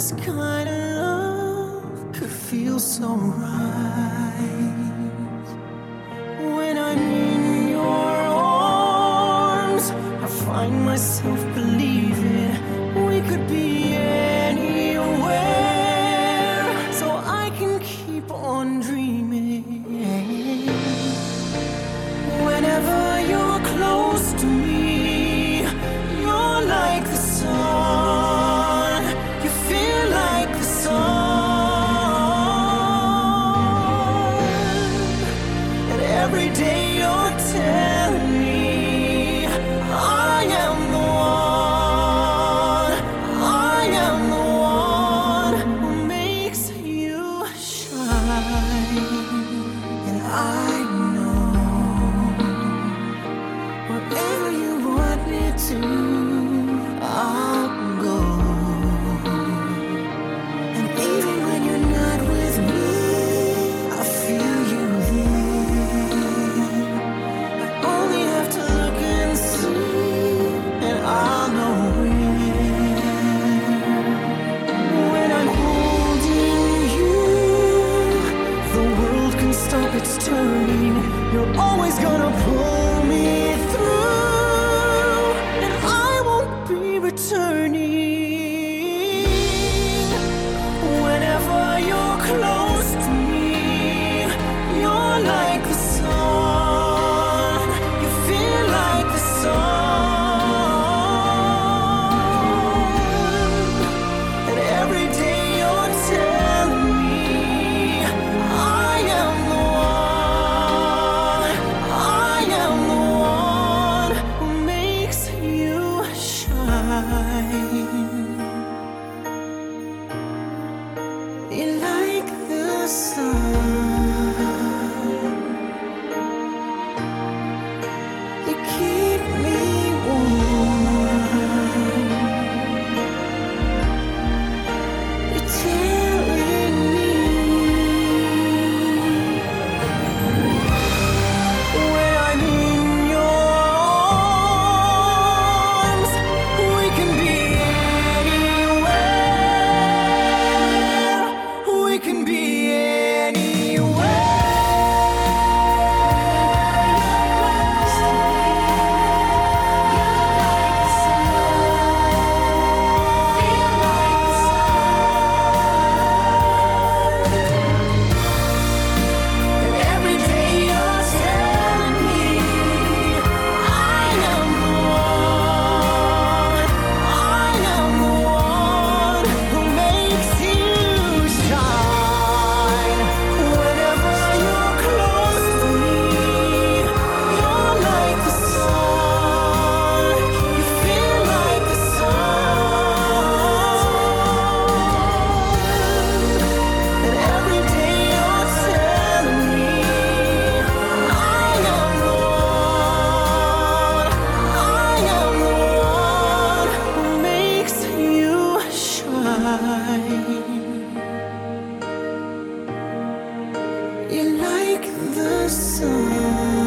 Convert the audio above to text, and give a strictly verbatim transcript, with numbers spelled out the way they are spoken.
This kind of love could feel so right. When I'm in your arms, I find myself believing we could be anywhere, so I can keep on dreaming. Whenever you're close to me, you're like the sun. You feel like the sun. And every day you're telling me I am the one, I am the one who makes you shine. And I know wherever you want me to, I'll go. And even when you're not with me, I feel you here. I only have to look and see, and I'll know where. When I'm holding you, the world can stop its turning. You're always gonna pull me through, and I won't be returning. Whenever you're close to me, you're like the sun. You feel like the sun. And every day you're telling me I am the one, I am the one who makes you shine. You're like the sun. You keep me warm. You're telling me when I'm in your arms, we can be anywhere. We can be You're like the sun.